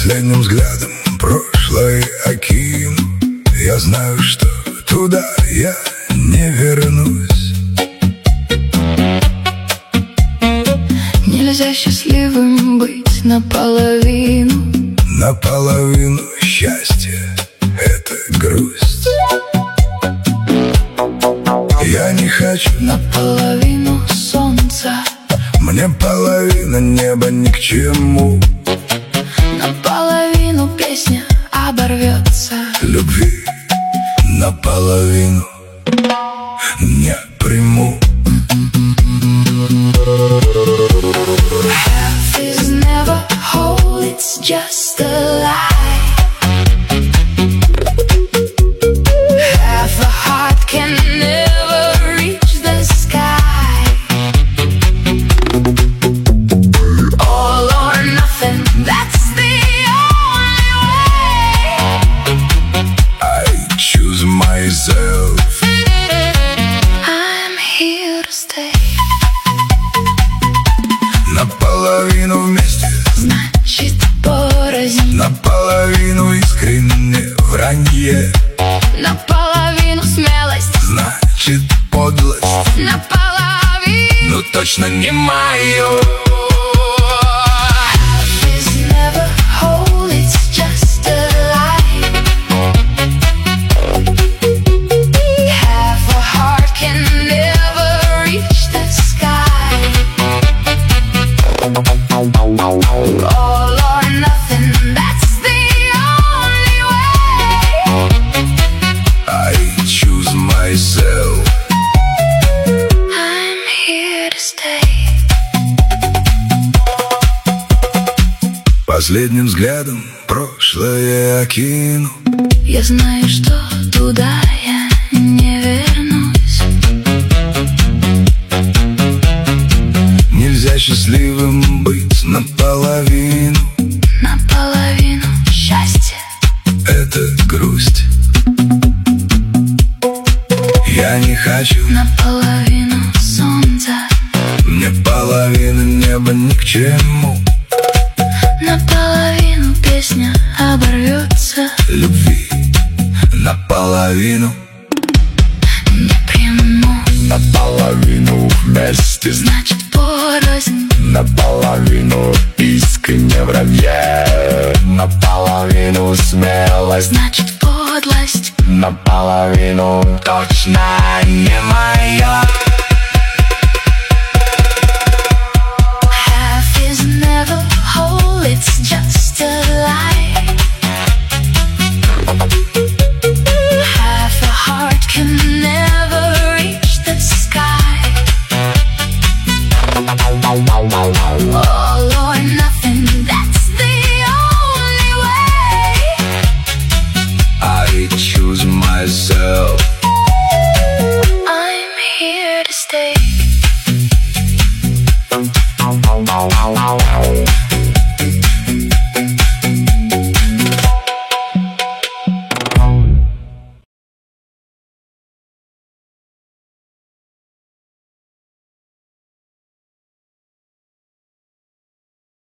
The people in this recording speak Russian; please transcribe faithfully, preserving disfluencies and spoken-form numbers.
Последним взглядом прошлое окину. Я знаю, что туда я не вернусь. Нельзя счастливым быть наполовину. Наполовину счастья — это грусть. Я не хочу наполовину солнца. Мне половина неба ни к чему. Наполовину песня оборвется. Любви наполовину не приму. Half is never whole, it's just a lie. Half a heart can never reach the sky. All or nothing, that's the only way. I choose myself. I'm here to stay. Наполовину вместе, значит порознь. наполовину искренне вранье, наполовину смелость, значит подлость, наполовину, но точно не мое. Half is never whole, it's just a lie. Half a heart can never reach the sky. All or nothing, that's the only way. I choose myself. I'm here to stay. Последним взглядом прошлое окину. Я знаю, что туда я не вернусь. Нельзя счастливым быть наполовину. Наполовину счастья — это грусть. Я не хочу наполовину солнца. мне половина неба ни к чему. Наполовину песня оборвется. Любви наполовину Не приму, наполовину вместе, значит порознь. наполовину искренне вранье, наполовину смелость, Значит подлость, наполовину точно не моя. half is never whole, it's just a lie. Half a heart can never reach the sky.